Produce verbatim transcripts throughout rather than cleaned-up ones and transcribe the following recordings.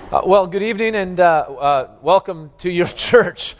Uh, well, good evening and uh, uh, welcome to your church.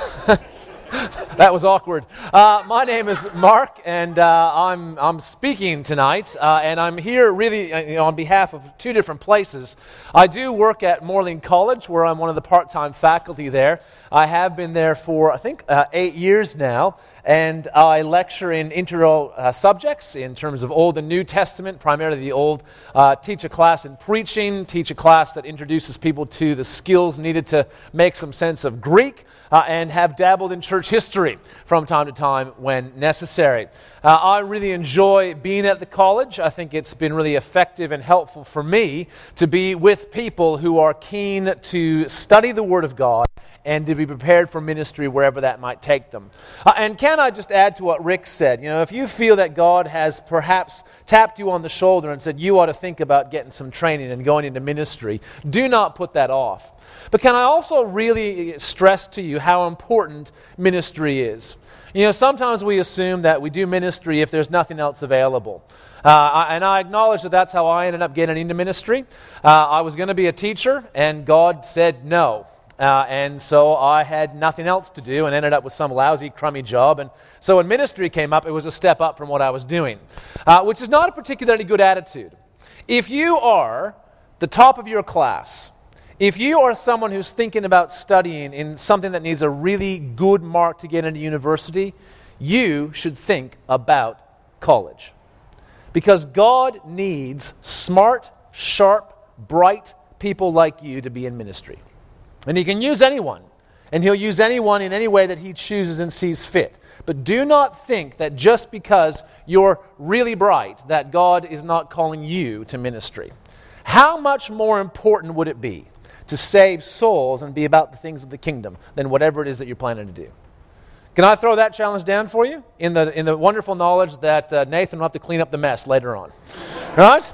That was awkward. Uh, my name is Mark, and uh, I'm I'm speaking tonight, uh, and I'm here really uh, you know, on behalf of two different places. I do work at Moreland College, where I'm one of the part-time faculty there. I have been there for, I think, uh, eight years now, and I lecture in integral uh, subjects in terms of Old and New Testament, primarily the Old. Uh, teach a class in preaching, teach a class that introduces people to the skills needed to make some sense of Greek, uh, and have dabbled in church history from time to time when necessary. Uh, I really enjoy being at the college. I think it's been really effective and helpful for me to be with people who are keen to study the Word of God and to be prepared for ministry wherever that might take them. Uh, and can I just add to what Rick said? You know, if you feel that God has perhaps tapped you on the shoulder and said you ought to think about getting some training and going into ministry, do not put that off. But can I also really stress to you how important ministry is? You know, sometimes we assume that we do ministry if there's nothing else available. Uh, and I acknowledge that that's how I ended up getting into ministry. Uh, I was going to be a teacher, and God said no. Uh, and so I had nothing else to do and ended up with some lousy, crummy job. And so when ministry came up, it was a step up from what I was doing, uh, which is not a particularly good attitude. If you are the top of your class, if you are someone who's thinking about studying in something that needs a really good mark to get into university, you should think about college. Because God needs smart, sharp, bright people like you to be in ministry. And He can use anyone, and He'll use anyone in any way that He chooses and sees fit. But do not think that just because you're really bright, that God is not calling you to ministry. How much more important would it be to save souls and be about the things of the kingdom than whatever it is that you're planning to do? Can I throw that challenge down for you in the in the wonderful knowledge that uh, Nathan will have to clean up the mess later on? Right?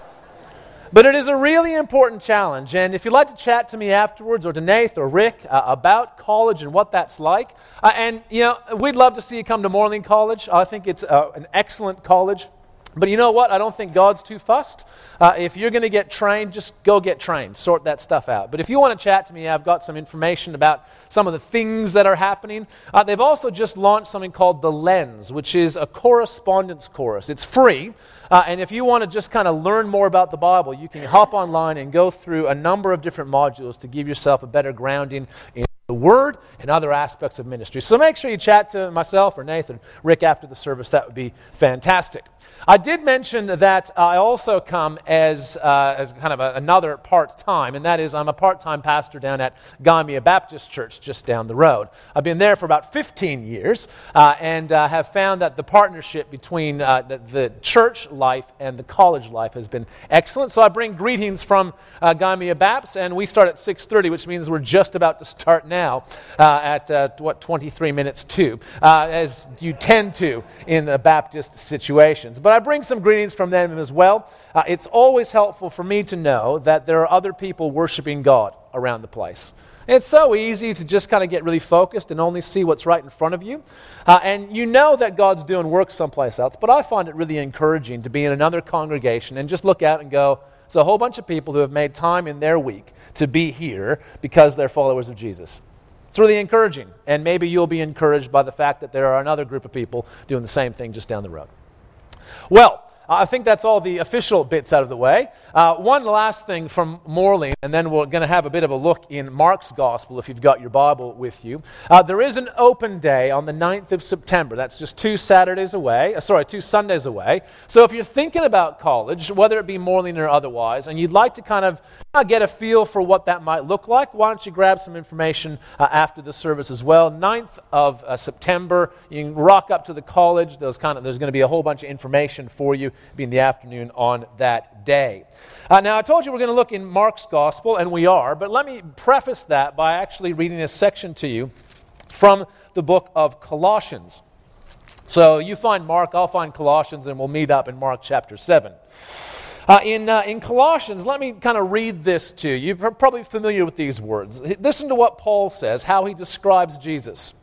But it is a really important challenge, and if you'd like to chat to me afterwards, or to Nathan or Rick, uh, about college and what that's like, uh, and you know, we'd love to see you come to Moreland College. I think it's uh, an excellent college. But you know what? I don't think God's too fussed. Uh, if you're going to get trained, just go get trained. Sort that stuff out. But if you want to chat to me, I've got some information about some of the things that are happening. Uh, they've also just launched something called The Lens, which is a correspondence course. It's free. Uh, and if you want to just kind of learn more about the Bible, you can hop online and go through a number of different modules to give yourself a better grounding in the Word and other aspects of ministry. So make sure you chat to myself or Nathan, Rick after the service. That would be fantastic. I did mention that I also come as uh, as kind of a, another part-time, and that is I'm a part-time pastor down at Gymea Baptist Church just down the road. I've been there for about fifteen years uh, and uh, have found that the partnership between uh, the, the church life and the college life has been excellent. So I bring greetings from uh, Gymea Baptist, and we start at six thirty, which means we're just about to start now uh, at, uh, what, twenty-three minutes to, uh, as you tend to in the Baptist situations. But I bring some greetings from them as well. Uh, it's always helpful for me to know that there are other people worshiping God around the place. It's so easy to just kind of get really focused and only see what's right in front of you. Uh, and you know that God's doing work someplace else, but I find it really encouraging to be in another congregation and just look out and go, it's a whole bunch of people who have made time in their week to be here because they're followers of Jesus. It's really encouraging, and maybe you'll be encouraged by the fact that there are another group of people doing the same thing just down the road. Well, I think that's all the official bits out of the way. Uh, one last thing from Moreland, and then we're going to have a bit of a look in Mark's Gospel if you've got your Bible with you. Uh, there is an open day on the ninth of September. That's just two Saturdays away, uh, sorry, two Sundays away. So if you're thinking about college, whether it be Moreland or otherwise, and you'd like to kind of uh, get a feel for what that might look like, why don't you grab some information uh, after the service as well. ninth of uh, September, you can rock up to the college. There's, kind of, there's going to be a whole bunch of information for you. Be in the afternoon on that day. Uh, now, I told you we're going to look in Mark's Gospel, and we are, but let me preface that by actually reading a section to you from the book of Colossians. So you find Mark, I'll find Colossians, and we'll meet up in Mark chapter seven. Uh, in, uh, in Colossians, let me kind of read this to you. You're probably familiar with these words. Listen to what Paul says, how he describes Jesus.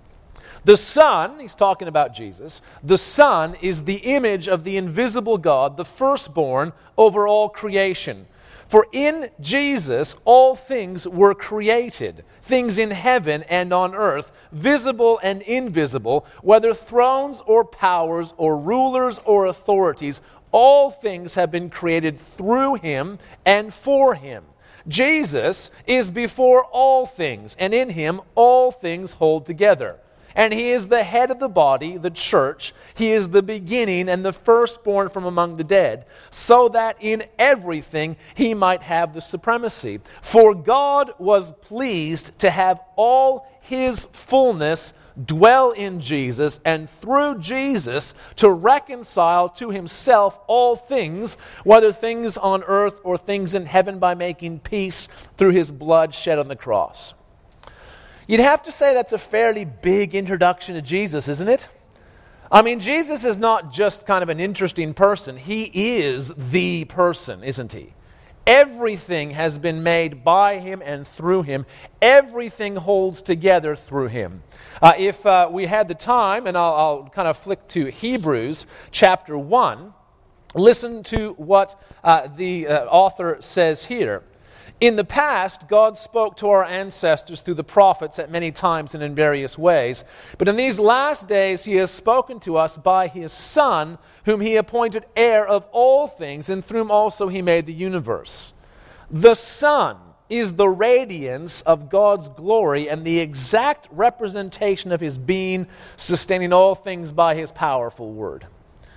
The Son, he's talking about Jesus, the Son is the image of the invisible God, the firstborn over all creation. For in Jesus all things were created, things in heaven and on earth, visible and invisible, whether thrones or powers or rulers or authorities, all things have been created through him and for him. Jesus is before all things, and in him all things hold together. And he is the head of the body, the church. He is the beginning and the firstborn from among the dead, so that in everything he might have the supremacy. For God was pleased to have all his fullness dwell in Jesus, and through Jesus to reconcile to himself all things, whether things on earth or things in heaven, by making peace through his blood shed on the cross. You'd have to say that's a fairly big introduction to Jesus, isn't it? I mean, Jesus is not just kind of an interesting person. He is the person, isn't he? Everything has been made by him and through him. Everything holds together through him. Uh, if uh, we had the time, and I'll, I'll kind of flick to Hebrews chapter one, listen to what uh, the uh, author says here. In the past, God spoke to our ancestors through the prophets at many times and in various ways. But in these last days, he has spoken to us by his Son, whom he appointed heir of all things, and through whom also he made the universe. The Son is the radiance of God's glory and the exact representation of his being, sustaining all things by his powerful word.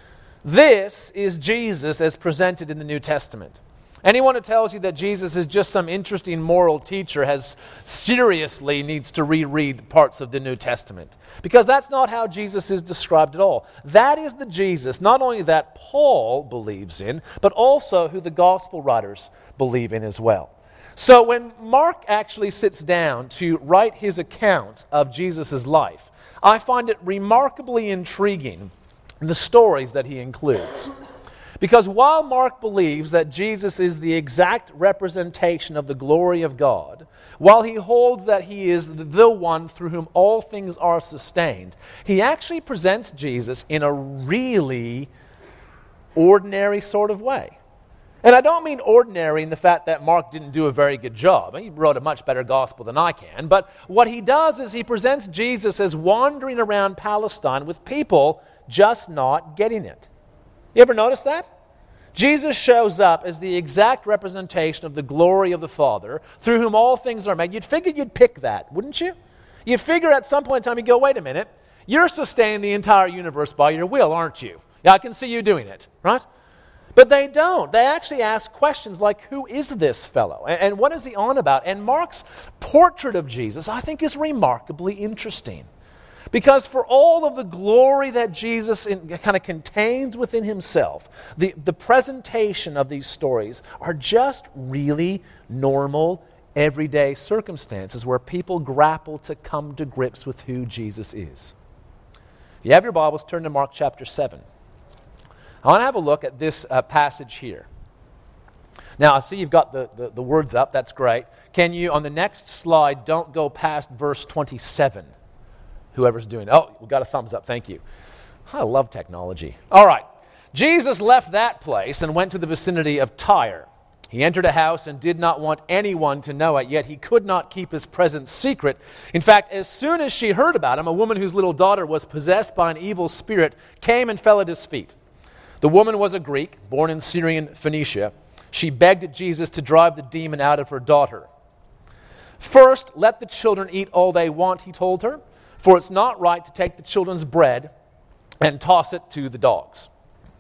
This is Jesus as presented in the New Testament. Anyone who tells you that Jesus is just some interesting moral teacher has seriously needs to reread parts of the New Testament. Because that's not how Jesus is described at all. That is the Jesus, not only that Paul believes in, but also who the gospel writers believe in as well. So when Mark actually sits down to write his account of Jesus' life, I find it remarkably intriguing, the stories that he includes. Because while Mark believes that Jesus is the exact representation of the glory of God, while he holds that he is the one through whom all things are sustained, he actually presents Jesus in a really ordinary sort of way. And I don't mean ordinary in the fact that Mark didn't do a very good job. He wrote a much better gospel than I can. But what he does is he presents Jesus as wandering around Palestine with people just not getting it. You ever notice that? Jesus shows up as the exact representation of the glory of the Father, through whom all things are made. You'd figure you'd pick that, wouldn't you? You'd figure at some point in time, you go, wait a minute, you're sustaining the entire universe by your will, aren't you? Yeah, I can see you doing it, right? But they don't. They actually ask questions like, who is this fellow? And, and what is he on about? And Mark's portrait of Jesus, I think, is remarkably interesting. Because for all of the glory that Jesus in, kind of contains within himself, the, the presentation of these stories are just really normal, everyday circumstances where people grapple to come to grips with who Jesus is. If you have your Bibles, turn to Mark chapter seven. I want to have a look at this uh, passage here. Now, I see you've got the, the, the words up. That's great. Can you, on the next slide, don't go past verse twenty-seven. Whoever's doing it. Oh, we got a thumbs up. Thank you. I love technology. All right. Jesus left that place and went to the vicinity of Tyre. He entered a house and did not want anyone to know it, yet he could not keep his presence secret. In fact, as soon as she heard about him, a woman whose little daughter was possessed by an evil spirit came and fell at his feet. The woman was a Greek, born in Syrian Phoenicia. She begged Jesus to drive the demon out of her daughter. First, let the children eat all they want, he told her. For it's not right to take the children's bread and toss it to the dogs.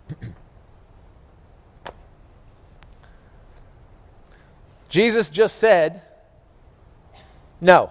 Jesus just said, no.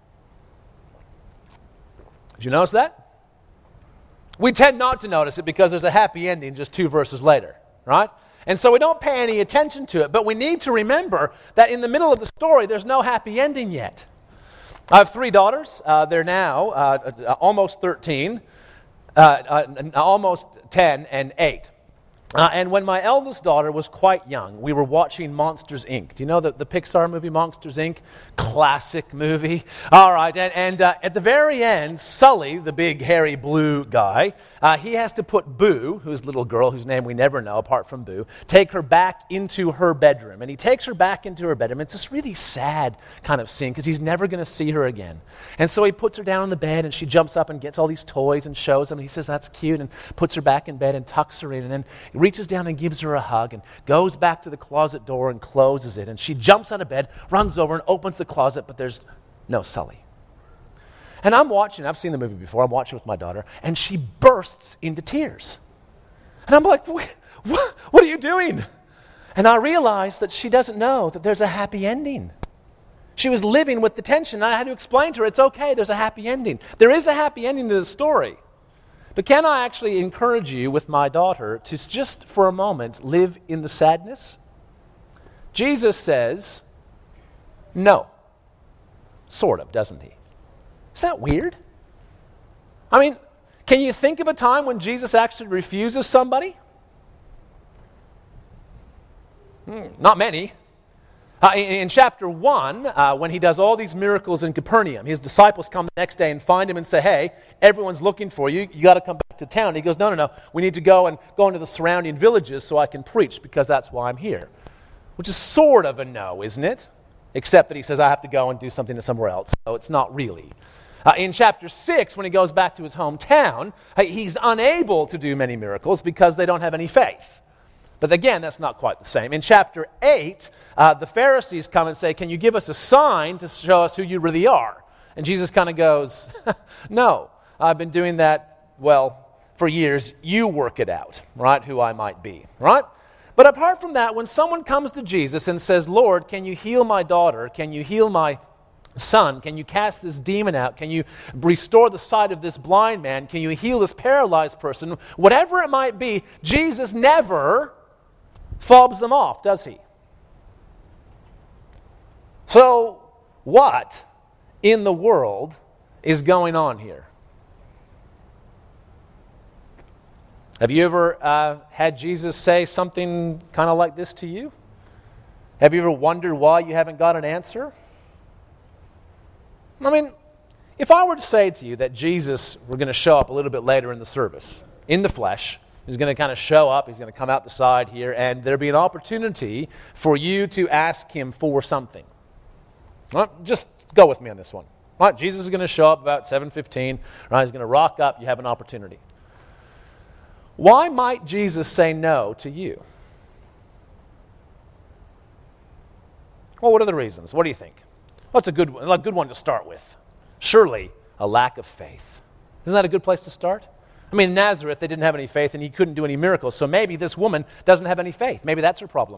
Did you notice that? We tend not to notice it because there's a happy ending just two verses later, right? And so we don't pay any attention to it, but we need to remember that in the middle of the story, there's no happy ending yet. I have three daughters. Uh, they're now uh, almost thirteen, uh, uh, almost ten, and eight. Uh, and when my eldest daughter was quite young, we were watching Monsters, Incorporated. Do you know the, the Pixar movie Monsters, Incorporated? Classic movie. All right, and, and uh, at the very end, Sully, the big hairy blue guy, uh, he has to put Boo, who's a little girl whose name we never know apart from Boo, take her back into her bedroom. And he takes her back into her bedroom. It's this really sad kind of scene because he's never going to see her again. And so he puts her down on the bed and she jumps up and gets all these toys and shows them. And he says, that's cute, and puts her back in bed and tucks her in. And then reaches down and gives her a hug and goes back to the closet door and closes it. And she jumps out of bed, runs over and opens the closet, but there's no Sully. And I'm watching, I've seen the movie before, I'm watching with my daughter, and she bursts into tears. And I'm like, what, what are you doing? And I realized that she doesn't know that there's a happy ending. She was living with the tension. I had to explain to her, it's okay, there's a happy ending. There is a happy ending to the story. But can I actually encourage you with my daughter to just for a moment live in the sadness? Jesus says no. Sort of, doesn't he? Is that weird? I mean, can you think of a time when Jesus actually refuses somebody? Hmm, not many. Uh, in, in chapter one, uh, when he does all these miracles in Capernaum, his disciples come the next day and find him and say, hey, everyone's looking for you. You got to come back to town. He goes, no, no, no. We need to go and go into the surrounding villages so I can preach because that's why I'm here. Which is sort of a no, isn't it? Except that he says, I have to go and do something somewhere else. So it's not really. Uh, in chapter six, when he goes back to his hometown, uh, he's unable to do many miracles because they don't have any faith. But again, that's not quite the same. In chapter eight, uh, the Pharisees come and say, can you give us a sign to show us who you really are? And Jesus kind of goes, no, I've been doing that, well, for years. You work it out, right, who I might be, right? But apart from that, when someone comes to Jesus and says, Lord, can you heal my daughter? Can you heal my son? Can you cast this demon out? Can you restore the sight of this blind man? Can you heal this paralyzed person? Whatever it might be, Jesus never fobs them off, does he? So, what in the world is going on here? Have you ever uh, had Jesus say something kind of like this to you? Have you ever wondered why you haven't got an answer? I mean, if I were to say to you that Jesus were going to show up a little bit later in the service, in the flesh, he's going to kind of show up, he's going to come out the side here, and there'll be an opportunity for you to ask him for something. Right? Just go with me on this one. Right? Jesus is going to show up about seven fifteen. Right? He's going to rock up, you have an opportunity. Why might Jesus say no to you? Well, what are the reasons? What do you think? What's a good one, a good one to start with? Surely a lack of faith. Isn't that a good place to start? I mean, in Nazareth, they didn't have any faith and he couldn't do any miracles. So maybe this woman doesn't have any faith. Maybe that's her problem.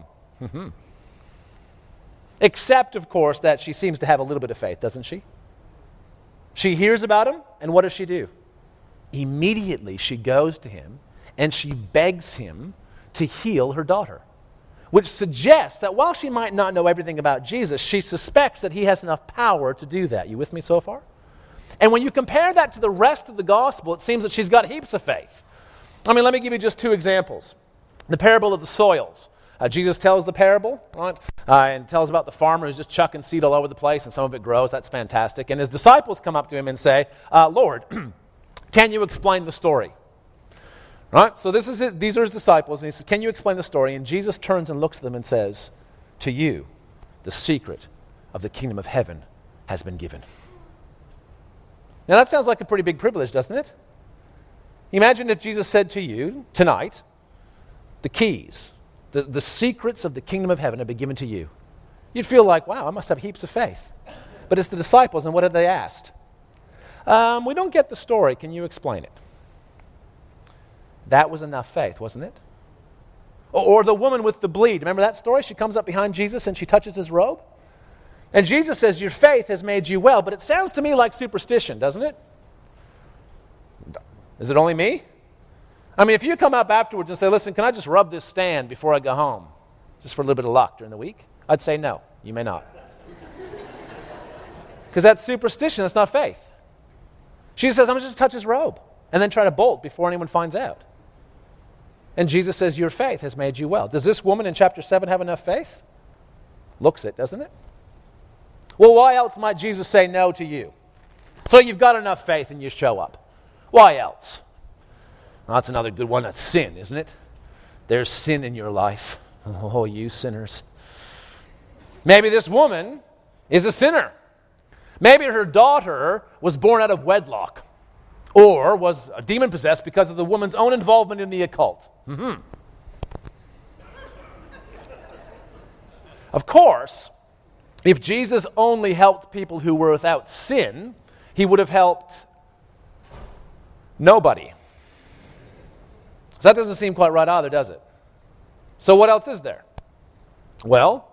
Except, of course, that she seems to have a little bit of faith, doesn't she? She hears about him, and what does she do? Immediately she goes to him and she begs him to heal her daughter, which suggests that while she might not know everything about Jesus, she suspects that he has enough power to do that. You with me so far? And when you compare that to the rest of the gospel, it seems that she's got heaps of faith. I mean, let me give you just two examples. The parable of the soils. Uh, Jesus tells the parable, right, uh, and tells about the farmer who's just chucking seed all over the place, and some of it grows. That's fantastic. And his disciples come up to him and say, uh, Lord, can you explain the story? Right? So this is it. These are his disciples, and he says, can you explain the story? And Jesus turns and looks at them and says, to you, the secret of the kingdom of heaven has been given. Now that sounds like a pretty big privilege, doesn't it? Imagine if Jesus said to you tonight, the keys, the, the secrets of the kingdom of heaven have been given to you. You'd feel like, wow, I must have heaps of faith. But it's the disciples, and what have they asked? Um, we don't get the story. Can you explain it? That was enough faith, wasn't it? Or, or the woman with the bleed. Remember that story? She comes up behind Jesus and she touches his robe. And Jesus says, your faith has made you well. But it sounds to me like superstition, doesn't it? Is it only me? I mean, if you come up afterwards and say, listen, can I just rub this stand before I go home? Just for a little bit of luck during the week? I'd say no, you may not. Because that's superstition, that's not faith. She says, I'm going to just touch his robe and then try to bolt before anyone finds out. And Jesus says, your faith has made you well. Does this woman in chapter seven have enough faith? Looks it, doesn't it? Well, why else might Jesus say no to you? So you've got enough faith and you show up. Why else? Well, that's another good one. That's sin, isn't it? There's sin in your life. Oh, you sinners. Maybe this woman is a sinner. Maybe her daughter was born out of wedlock or was demon-possessed because of the woman's own involvement in the occult. Mm-hmm. Of course, if Jesus only helped people who were without sin, he would have helped nobody. So that doesn't seem quite right either, does it? So what else is there? Well,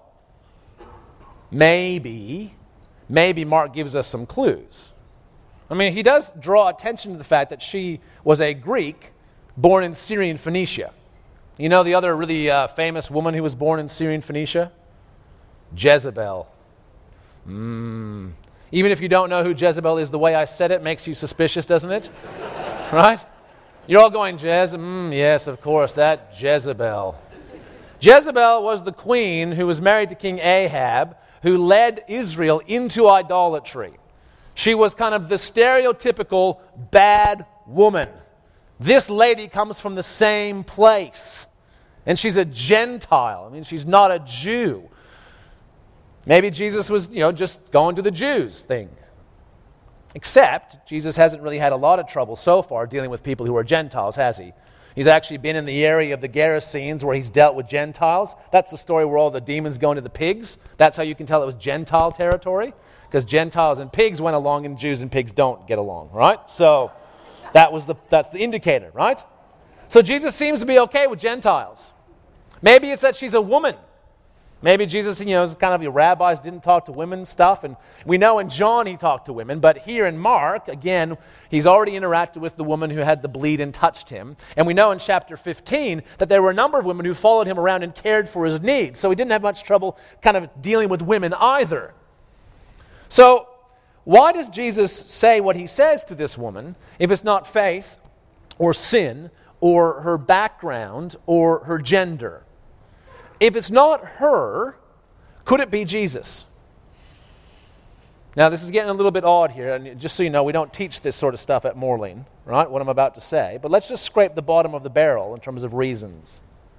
maybe, maybe Mark gives us some clues. I mean, he does draw attention to the fact that she was a Greek born in Syrian Phoenicia. You know the other really uh, famous woman who was born in Syrian Phoenicia? Jezebel. Mm. Even if you don't know who Jezebel is, the way I said it makes you suspicious, doesn't it? Right? You're all going, Jez? Mm, yes, of course, that Jezebel. Jezebel was the queen who was married to King Ahab, who led Israel into idolatry. She was kind of the stereotypical bad woman. This lady comes from the same place. And she's a Gentile. I mean, she's not a Jew. Maybe Jesus was, you know, just going to the Jews thing. Except, Jesus hasn't really had a lot of trouble so far dealing with people who are Gentiles, has he? He's actually been in the area of the Gerasenes where he's dealt with Gentiles. That's the story where all the demons go into the pigs. That's how you can tell it was Gentile territory. Because Gentiles and pigs went along and Jews and pigs don't get along, right? So that was the that's the indicator, right? So Jesus seems to be okay with Gentiles. Maybe it's that she's a woman. Maybe Jesus, you know, is kind of your rabbis didn't talk to women stuff. And we know in John he talked to women. But here in Mark, again, he's already interacted with the woman who had the bleed and touched him. And we know in chapter fifteen that there were a number of women who followed him around and cared for his needs. So he didn't have much trouble kind of dealing with women either. So why does Jesus say what he says to this woman if it's not faith or sin or her background or her gender? If it's not her, could it be Jesus? Now, this is getting a little bit odd here, and just so you know, we don't teach this sort of stuff at Moreland, right, what I'm about to say. But let's just scrape the bottom of the barrel in terms of reasons.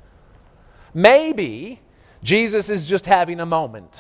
Maybe Jesus is just having a moment.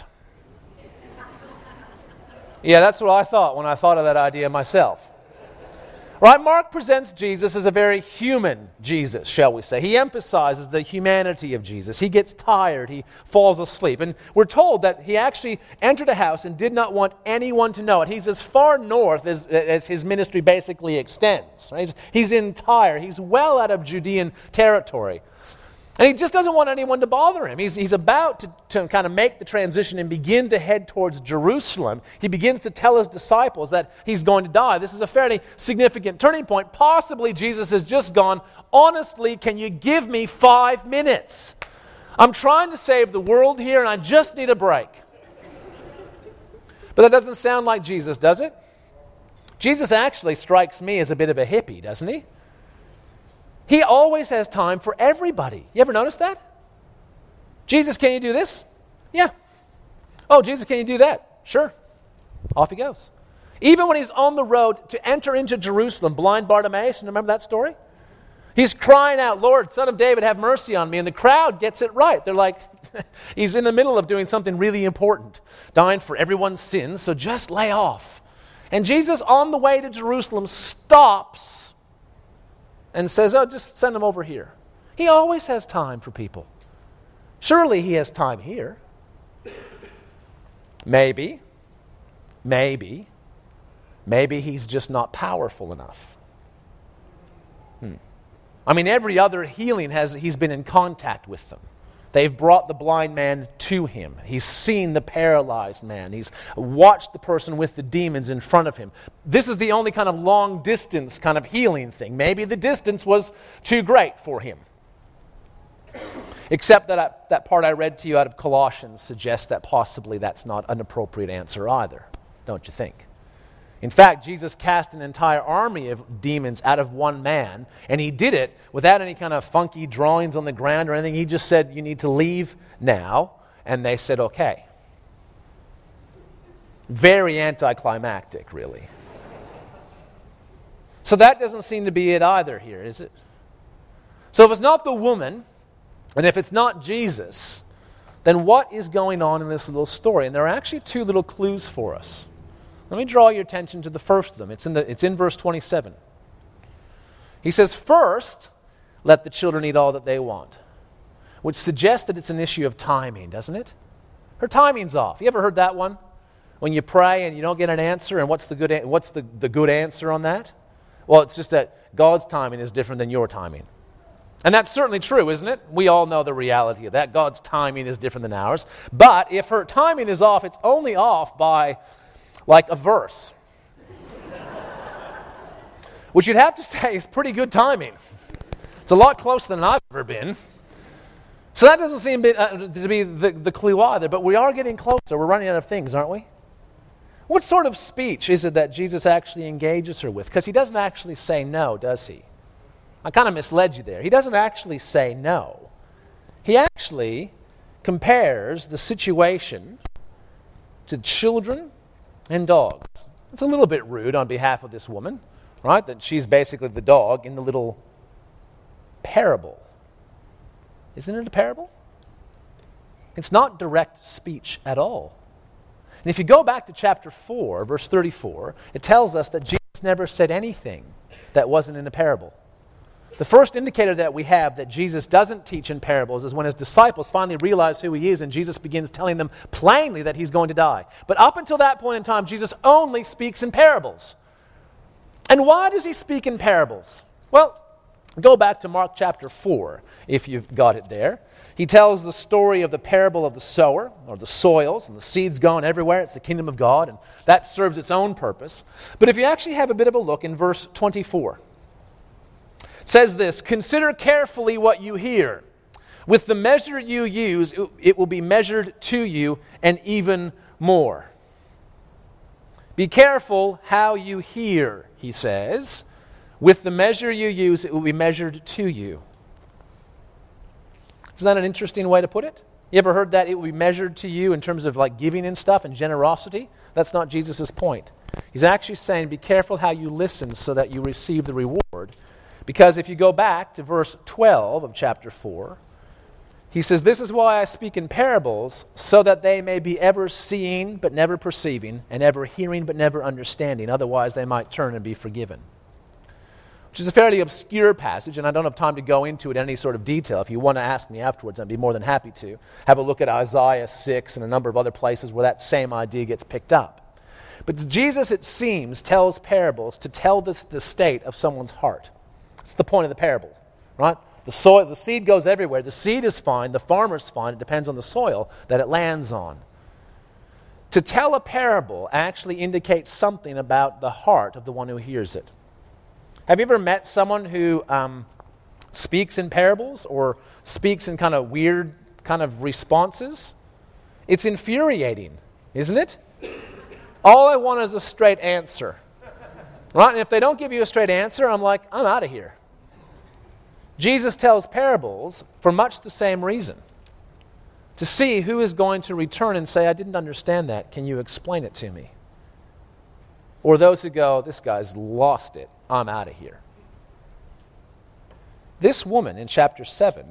Yeah, that's what I thought when I thought of that idea myself. Right? Mark presents Jesus as a very human Jesus, shall we say. He emphasizes the humanity of Jesus. He gets tired. He falls asleep. And we're told that he actually entered a house and did not want anyone to know it. He's as far north as, as his ministry basically extends. Right? He's, he's in Tyre. He's well out of Judean territory. And he just doesn't want anyone to bother him. He's, he's about to, to kind of make the transition and begin to head towards Jerusalem. He begins to tell his disciples that he's going to die. This is a fairly significant turning point. Possibly Jesus has just gone, honestly, can you give me five minutes? I'm trying to save the world here and I just need a break. But that doesn't sound like Jesus, does it? Jesus actually strikes me as a bit of a hippie, doesn't he? He always has time for everybody. You ever notice that? Jesus, can you do this? Yeah. Oh, Jesus, can you do that? Sure. Off he goes. Even when he's on the road to enter into Jerusalem, blind Bartimaeus, remember that story? He's crying out, Lord, Son of David, have mercy on me. And the crowd gets it right. They're like, he's in the middle of doing something really important, dying for everyone's sins, so just lay off. And Jesus, on the way to Jerusalem, stops and says, oh, just send him over here. He always has time for people. Surely he has time here. Maybe, maybe, maybe he's just not powerful enough. Hmm. I mean, every other healing, has he's been in contact with them. They've brought the blind man to him. He's seen the paralyzed man. He's watched the person with the demons in front of him. This is the only kind of long distance kind of healing thing. Maybe the distance was too great for him. Except that I, that part I read to you out of Colossians suggests that possibly that's not an appropriate answer either, don't you think? In fact, Jesus cast an entire army of demons out of one man, and he did it without any kind of funky drawings on the ground or anything. He just said, you need to leave now, and they said, okay. Very anticlimactic, really. So that doesn't seem to be it either here, is it? So if it's not the woman, and if it's not Jesus, then what is going on in this little story? And there are actually two little clues for us. Let me draw your attention to the first of them. It's in, the, it's in verse twenty-seven. He says, first, let the children eat all that they want, which suggests that it's an issue of timing, doesn't it? Her timing's off. You ever heard that one? When you pray and you don't get an answer, and what's the good, an- what's the, the good answer on that? Well, it's just that God's timing is different than your timing. And that's certainly true, isn't it? We all know the reality of that. God's timing is different than ours. But if her timing is off, it's only off by like a verse. Which you'd have to say is pretty good timing. It's a lot closer than I've ever been. So that doesn't seem to be the, the clue either, but we are getting closer. We're running out of things, aren't we? What sort of speech is it that Jesus actually engages her with? Because he doesn't actually say no, does he? I kind of misled you there. He doesn't actually say no. He actually compares the situation to children and dogs. It's a little bit rude on behalf of this woman, right? That she's basically the dog in the little parable. Isn't it a parable? It's not direct speech at all. And if you go back to chapter four, verse thirty-four, it tells us that Jesus never said anything that wasn't in a parable. The first indicator that we have that Jesus doesn't teach in parables is when his disciples finally realize who he is and Jesus begins telling them plainly that he's going to die. But up until that point in time, Jesus only speaks in parables. And why does he speak in parables? Well, go back to Mark chapter four, if you've got it there. He tells the story of the parable of the sower, or the soils, and the seeds going everywhere. It's the kingdom of God, and that serves its own purpose. But if you actually have a bit of a look in verse twenty-four, it says this, "Consider carefully what you hear. With the measure you use, it will be measured to you, and even more." Be careful how you hear, he says. With the measure you use, it will be measured to you. Isn't that an interesting way to put it? You ever heard that it will be measured to you in terms of like giving and stuff and generosity? That's not Jesus' point. He's actually saying be careful how you listen so that you receive the reward. Because if you go back to verse twelve of chapter four, he says, "This is why I speak in parables, so that they may be ever seeing but never perceiving, and ever hearing but never understanding. Otherwise they might turn and be forgiven." Which is a fairly obscure passage, and I don't have time to go into it in any sort of detail. If you want to ask me afterwards, I'd be more than happy to. Have a look at Isaiah six and a number of other places where that same idea gets picked up. But Jesus, it seems, tells parables to tell this, the state of someone's heart. That's the point of the parables, right? The soil, the seed goes everywhere. The seed is fine. The farmer's fine. It depends on the soil that it lands on. To tell a parable actually indicates something about the heart of the one who hears it. Have you ever met someone who um, speaks in parables or speaks in kind of weird kind of responses? It's infuriating, isn't it? All I want is a straight answer. Right? And if they don't give you a straight answer, I'm like, I'm out of here. Jesus tells parables for much the same reason. To see who is going to return and say, I didn't understand that. Can you explain it to me? Or those who go, this guy's lost it. I'm out of here. This woman in chapter seven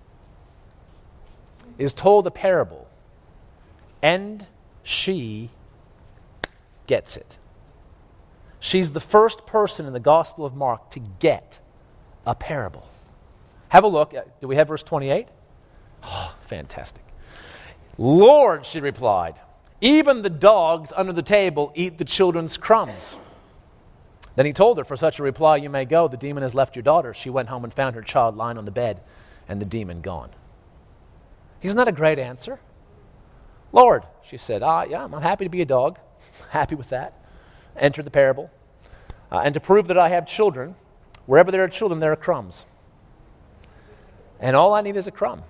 is told a parable, and she gets it. She's the first person in the Gospel of Mark to get a parable. Have a look. Do we have verse twenty-eight? Oh, fantastic. "Lord," she replied, "even the dogs under the table eat the children's crumbs." Then he told her, "For such a reply you may go. The demon has left your daughter." She went home and found her child lying on the bed and the demon gone. Isn't that a great answer? "Lord," she said, ah, yeah, I'm happy to be a dog. Happy with that. Enter the parable. Uh, and to prove that I have children, wherever there are children, there are crumbs. And all I need is a crumb.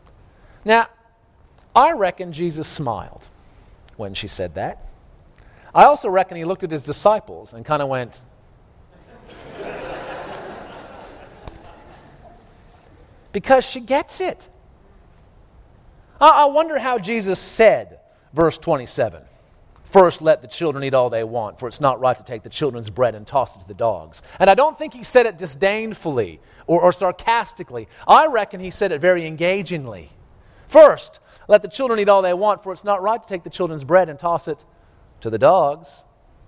Now, I reckon Jesus smiled when she said that. I also reckon he looked at his disciples and kind of went, because she gets it. I, I wonder how Jesus said, verse twenty-seven, first let the children eat all they want, for it's not right to take the children's bread and toss it to the dogs. And I don't think he said it disdainfully or, or sarcastically. I reckon he said it very engagingly. First, let the children eat all they want, for it's not right to take the children's bread and toss it to the dogs.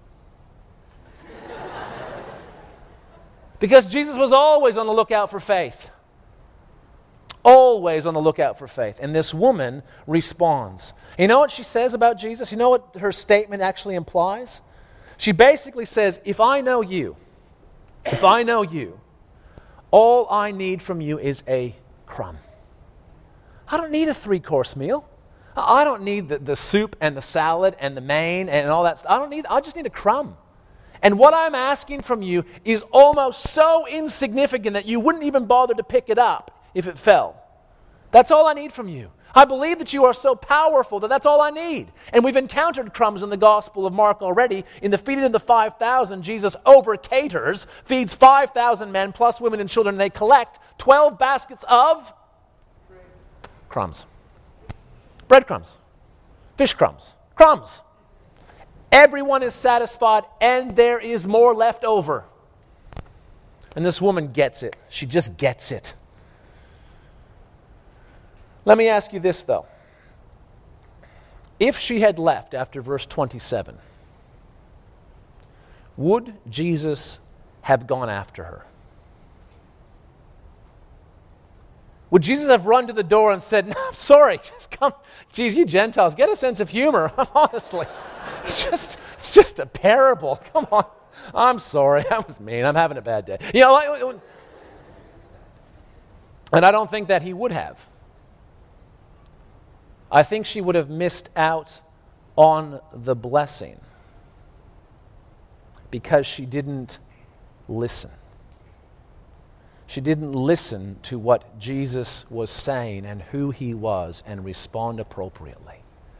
Because Jesus was always on the lookout for faith. Always on the lookout for faith. And this woman responds. You know what she says about Jesus? You know what her statement actually implies? She basically says, if I know you, if I know you, all I need from you is a crumb. I don't need a three-course meal. I don't need the, the soup and the salad and the main and all that stuff. I don't need, I just need a crumb. And what I'm asking from you is almost so insignificant that you wouldn't even bother to pick it up if it fell. That's all I need from you. I believe that you are so powerful that that's all I need. And we've encountered crumbs in the Gospel of Mark already. In the feeding of the five thousand, Jesus over-caters, feeds five thousand men plus women and children, and they collect twelve baskets of crumbs. Breadcrumbs. Fish crumbs. Crumbs. Everyone is satisfied, and there is more left over. And this woman gets it. She just gets it. Let me ask you this, though. If she had left after verse twenty-seven, would Jesus have gone after her? Would Jesus have run to the door and said, no, I'm sorry, just come. Geez, you Gentiles, get a sense of humor, honestly. It's just, it's just a parable. Come on. I'm sorry, that was mean. I'm having a bad day. You know, like, and I don't think that he would have. I think she would have missed out on the blessing because she didn't listen. She didn't listen to what Jesus was saying and who he was and respond appropriately.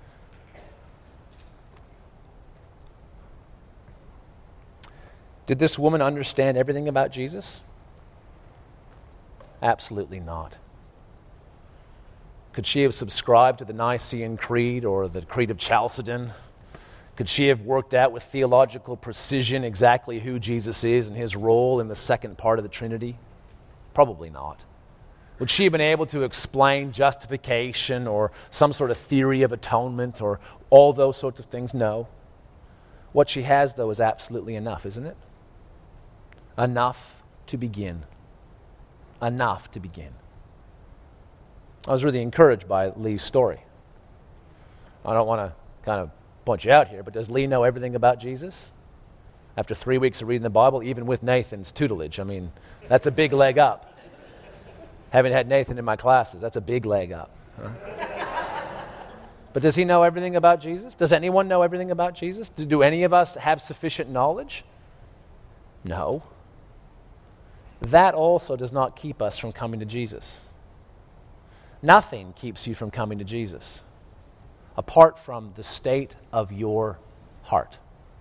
Did this woman understand everything about Jesus? Absolutely not. Could she have subscribed to the Nicene Creed or the Creed of Chalcedon? Could she have worked out with theological precision exactly who Jesus is and his role in the second part of the Trinity? Probably not. Would she have been able to explain justification or some sort of theory of atonement or all those sorts of things? No. What she has, though, is absolutely enough, isn't it? Enough to begin. Enough to begin. I was really encouraged by Lee's story. I don't want to kind of point you out here, but does Lee know everything about Jesus? After three weeks of reading the Bible, even with Nathan's tutelage, I mean, that's a big leg up. Having had Nathan in my classes, that's a big leg up. Huh? But does he know everything about Jesus? Does anyone know everything about Jesus? Do, do any of us have sufficient knowledge? No. That also does not keep us from coming to Jesus. Nothing keeps you from coming to Jesus apart from the state of your heart.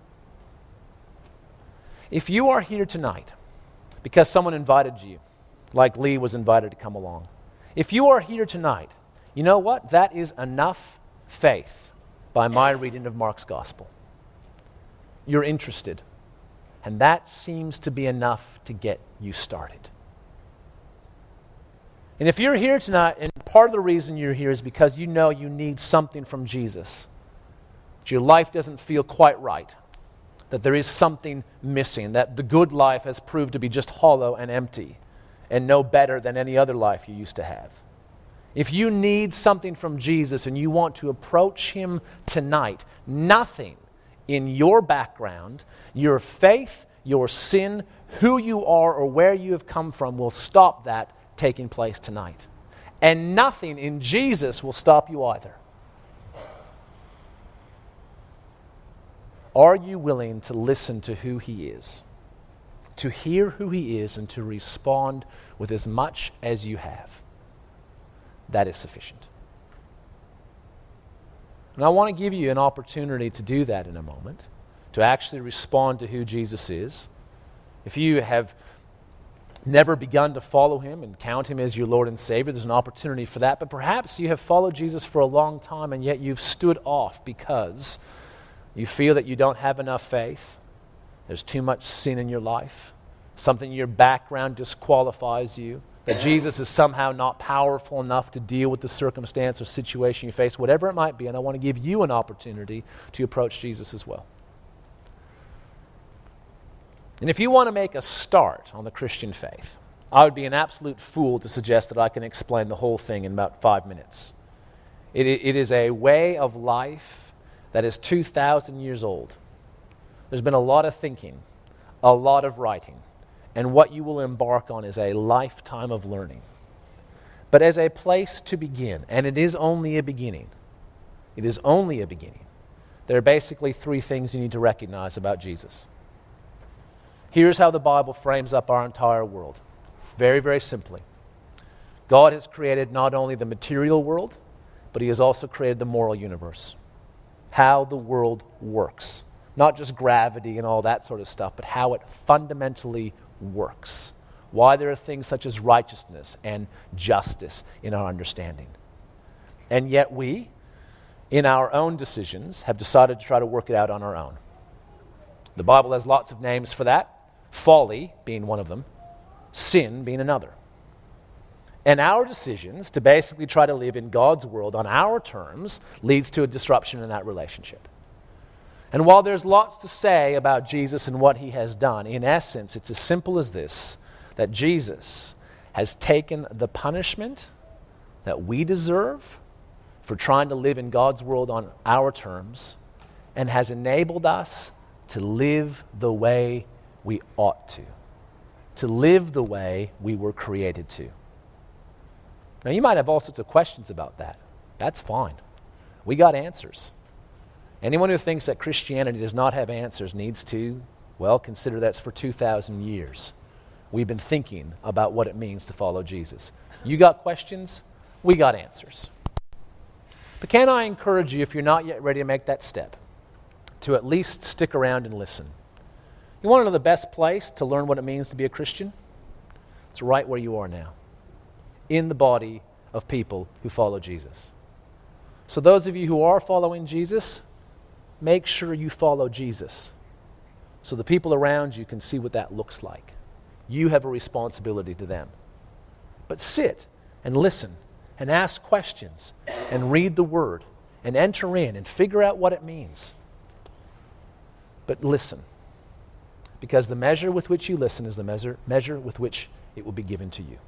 If you are here tonight because someone invited you, like Lee was invited to come along, if you are here tonight, you know what? That is enough faith by my reading of Mark's gospel. You're interested, and that seems to be enough to get you started. And if you're here tonight, and part of the reason you're here is because you know you need something from Jesus, that your life doesn't feel quite right, that there is something missing, that the good life has proved to be just hollow and empty and no better than any other life you used to have. If you need something from Jesus and you want to approach him tonight, nothing in your background, your faith, your sin, who you are or where you have come from will stop that taking place tonight. And nothing in Jesus will stop you either. Are you willing to listen to who he is? To hear who he is and to respond with as much as you have? That is sufficient. And I want to give you an opportunity to do that in a moment. to actually respond to who Jesus is. If you have never begun to follow him and count him as your Lord and Savior, there's an opportunity for that. But perhaps you have followed Jesus for a long time and yet you've stood off because you feel that you don't have enough faith. There's too much sin in your life. Something in your background disqualifies you. That Jesus is somehow not powerful enough to deal with the circumstance or situation you face, whatever it might be. And I want to give you an opportunity to approach Jesus as well. And if you want to make a start on the Christian faith, I would be an absolute fool to suggest that I can explain the whole thing in about five minutes. It, it is a way of life that is two thousand years old. There's been a lot of thinking, a lot of writing, and what you will embark on is a lifetime of learning. But as a place to begin, and it is only a beginning, it is only a beginning, there are basically three things you need to recognize about Jesus. Here's how the Bible frames up our entire world. Very, very simply. God has created not only the material world, but he has also created the moral universe. How the world works. Not just gravity and all that sort of stuff, but how it fundamentally works. Why there are things such as righteousness and justice in our understanding. And yet we, in our own decisions, have decided to try to work it out on our own. The Bible has lots of names for that. Folly being one of them, sin being another. And our decisions to basically try to live in God's world on our terms leads to a disruption in that relationship. And while there's lots to say about Jesus and what he has done, in essence, it's as simple as this, that Jesus has taken the punishment that we deserve for trying to live in God's world on our terms and has enabled us to live the way we ought to. To live the way we were created to. Now, you might have all sorts of questions about that. That's fine. We got answers. Anyone who thinks that Christianity does not have answers needs to, well, consider that's for two thousand years. We've been thinking about what it means to follow Jesus. You got questions? We got answers. But can I encourage you, if you're not yet ready to make that step, to at least stick around and listen? You want to know the best place to learn what it means to be a Christian? It's right where you are now, in the body of people who follow Jesus. So those of you who are following Jesus, make sure you follow Jesus so the people around you can see what that looks like. You have a responsibility to them. But sit and listen and ask questions and read the Word and enter in and figure out what it means. But listen. Because the measure with which you listen is the measure, measure with which it will be given to you.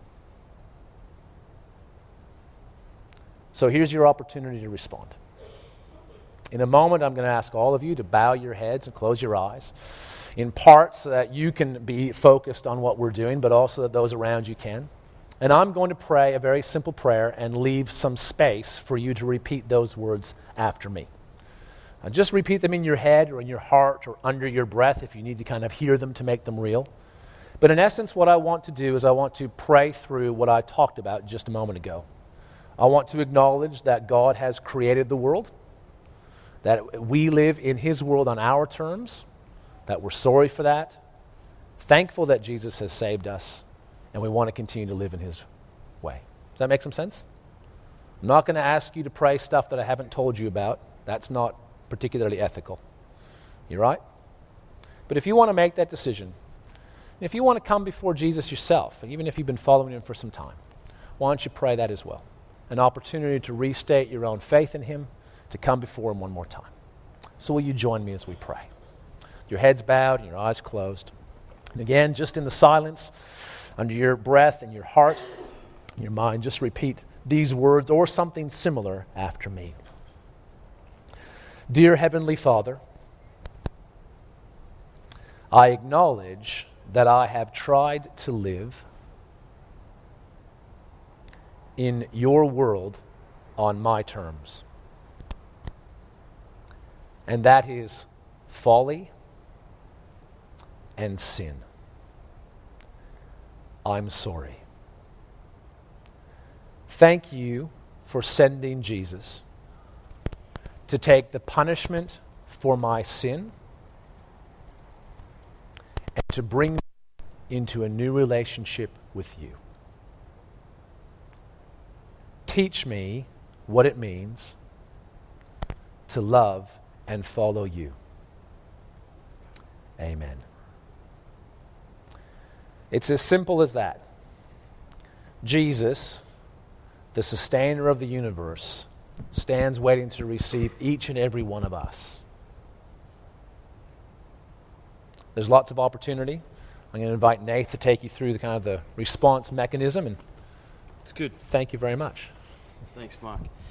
So here's your opportunity to respond. In a moment, I'm going to ask all of you to bow your heads and close your eyes, in part so that you can be focused on what we're doing, but also that those around you can. And I'm going to pray a very simple prayer and leave some space for you to repeat those words after me. Uh, just repeat them in your head or in your heart or under your breath if you need to kind of hear them to make them real. But in essence, what I want to do is I want to pray through what I talked about just a moment ago. I want to acknowledge that God has created the world, that we live in his world on our terms, that we're sorry for that, thankful that Jesus has saved us, and we want to continue to live in his way. Does that make some sense? I'm not going to ask you to pray stuff that I haven't told you about. That's not particularly ethical. You right? But if you want to make that decision, and if you want to come before Jesus yourself, even if you've been following him for some time, why don't you pray that as well? An opportunity to restate your own faith in him, to come before him one more time. So will you join me as we pray? Your heads bowed and your eyes closed. And again, just in the silence, under your breath and your heart, and your mind, just repeat these words or something similar after me. Dear Heavenly Father, I acknowledge that I have tried to live in your world on my terms. And that is folly and sin. I'm sorry. Thank you for sending Jesus to take the punishment for my sin to bring me into a new relationship with you. Teach me what it means to love and follow you. Amen. It's as simple as that. Jesus, the sustainer of the universe, stands waiting to receive each and every one of us. There's lots of opportunity. I'm going to invite Nath to take you through the kind of the response mechanism, and it's good. Thank you very much. Thanks, Mark.